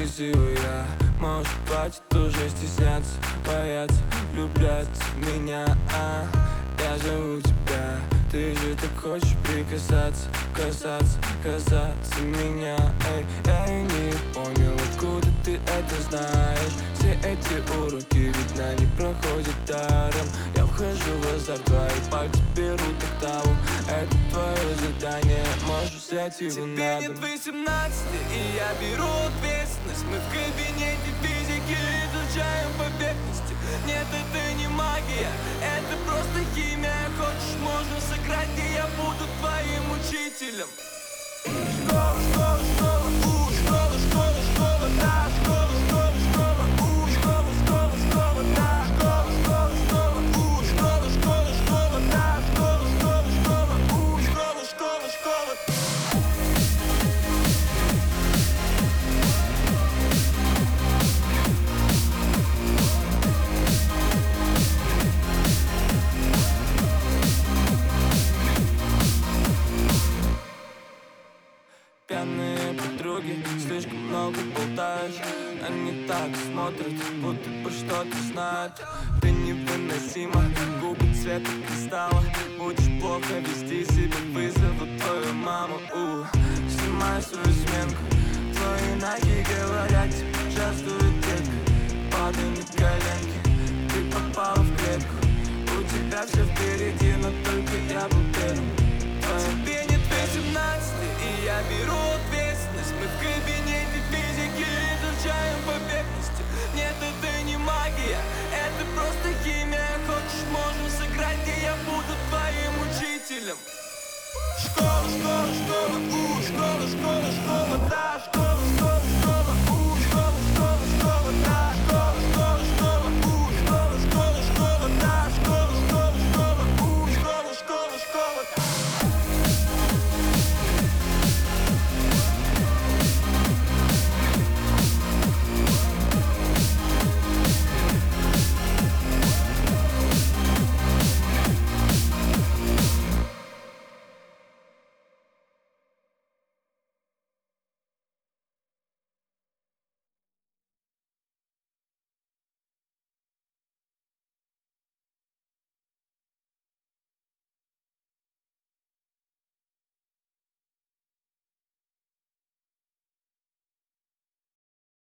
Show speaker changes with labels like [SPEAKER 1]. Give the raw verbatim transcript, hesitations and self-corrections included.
[SPEAKER 1] красивая. Может, хватит уже стесняться, бояться, влюбляться в меня, а? Я зову тебя, ты же так хочешь прикасаться, касаться, касаться меня. Эй, я и не понял, откуда ты это знаешь. Все эти уроки, ведь они проходят даром. Я вхожу в азарт, твои пальцы берут октаву. Это твое задание, можешь взять его на дом.
[SPEAKER 2] Тебе нет восемнадцати, и я беру ответственность. Мы в кабинете физики изучаем поверхности. Нет, это не магия, это просто химия. Хочешь, можно сыграть, и я буду твоим учителем. Школа, школа, школа, у, школа, школа, школа, да, школа, школа, школа, у, школа, школа, школа, да, школа, школа, школа, у, школа, школа, школа, да, школа, школа, школа, у, школа, школа, школа.
[SPEAKER 1] Пьяные подруги, слишком много болтаешь. Они так смотрят, будто бы что-то знают. Ты невыносима, губы цвета кристалла. Будешь плохо вести себя, вызову твою маму. У, снимай свою сменку, твои ноги говорят тебе, частуют детка. Падай на коленки, ты попала в клетку. У тебя все впереди, но только я был первым.
[SPEAKER 2] Тебе нет восемнадцати, и я беру ответственность. Мы в кабинете физики изучаем поверхности. Нет, это не магия, это просто химия. Хочешь, можем сыграть, и я буду твоим учителем. Школа, школа, школа, у, школа, школа, школа, да,